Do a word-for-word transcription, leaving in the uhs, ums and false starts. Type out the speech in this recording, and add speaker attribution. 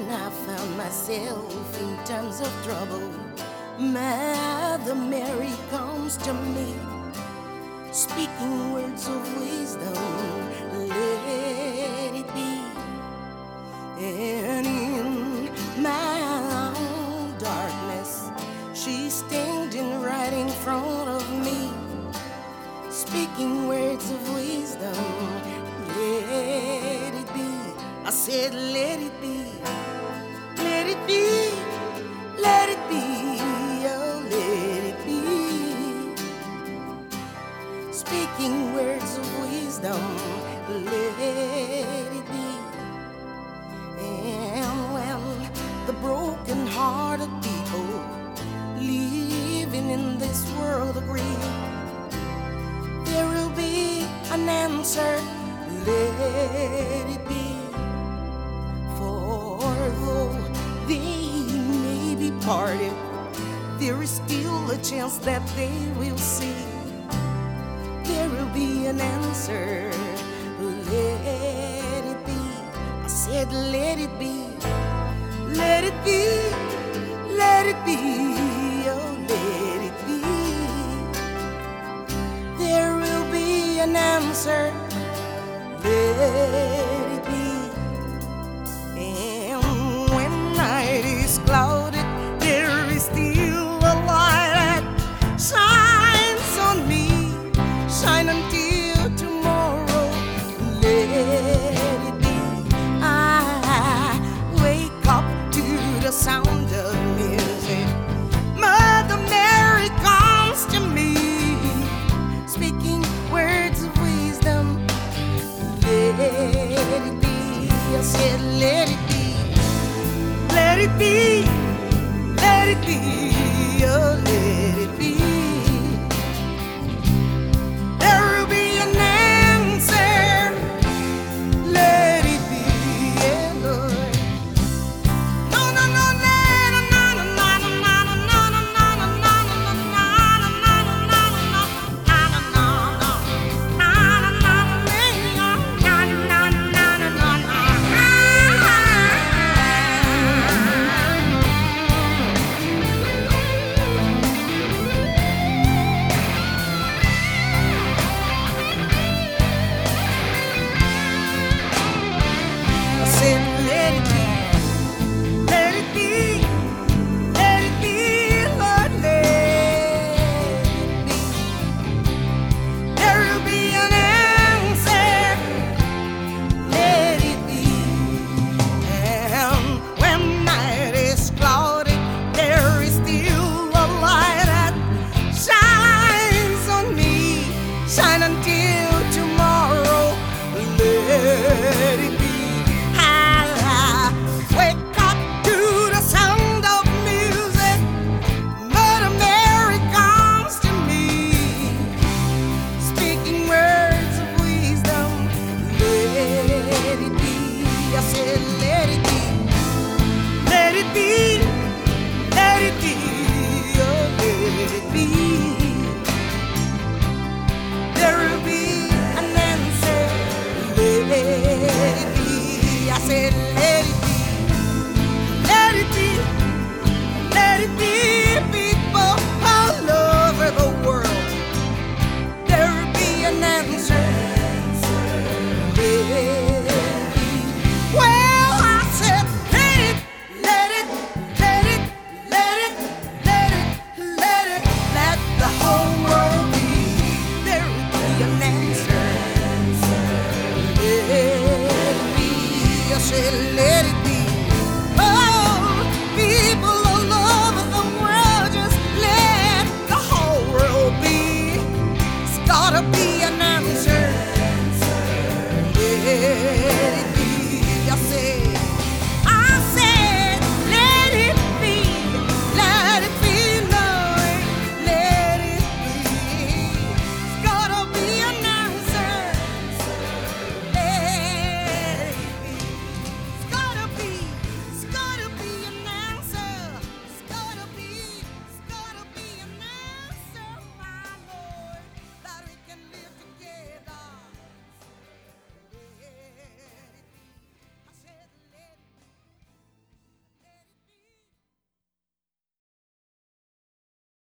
Speaker 1: I found myself in times of trouble, Mother Mary comes to me, speaking words of wisdom, let it be. And in my own darkness, she's standing right in front of me, speaking words of wisdom, let it be. I said, let it be, let it be, let it be, oh, let it be. Speaking words of wisdom, let it be. And when the broken-hearted people living in this world agree, there will be an answer, let it be. For though they may be parted, there is still a chance that they will see. There will be an answer, let it be. I said, let it be, let it be, let it be, oh, let it be. There will be an answer, let it be. And when night is clouded, there is still a light that shines on me. Shine until tomorrow, let it be. I wake up to the sound of music. Mother Mary comes to me, speaking words of wisdom, let it be. I said, let it be, let it be, let it be, oh, let it be. There will be an answer, let it be, yeah, Lord. No, no, no, no, no, no, no, no, no, no, no, no, no, no, let it be, let it be, let it be, Lord, let it be. There will be an answer, let it be. And when night is cloudy, there is still a light that shines on me. Shine until tomorrow, let it be. I said, let it be, let it be, let it be, oh, let it be. There will be an answer, let it be. I said, let it be, let it be, let it be, people all over the world. There will be an answer, let it be. Let it be.